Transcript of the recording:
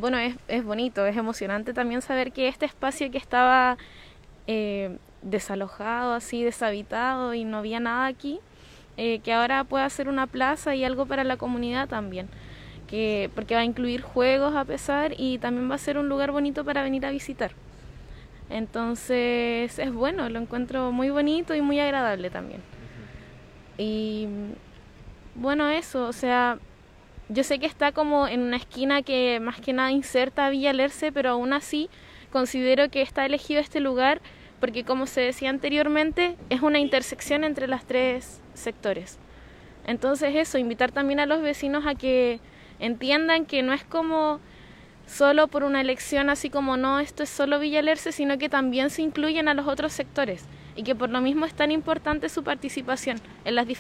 bueno, es bonito, es emocionante también saber que este espacio que estaba desalojado, así deshabitado y no había nada aquí, que ahora pueda ser una plaza y algo para la comunidad también, porque va a incluir juegos a pesar y también va a ser un lugar bonito para venir a visitar. Entonces es bueno, lo encuentro muy bonito y muy agradable también. Y bueno, eso, o sea, yo sé que está como en una esquina que más que nada inserta a Villa Lerce, pero aún así considero que está elegido este lugar porque, como se decía anteriormente, es una intersección entre los tres sectores. Entonces eso, invitar también a los vecinos a que entiendan que no es como solo por una elección así como no, esto es solo Villa Lerce, sino que también se incluyen a los otros sectores y que por lo mismo es tan importante su participación en las diferentes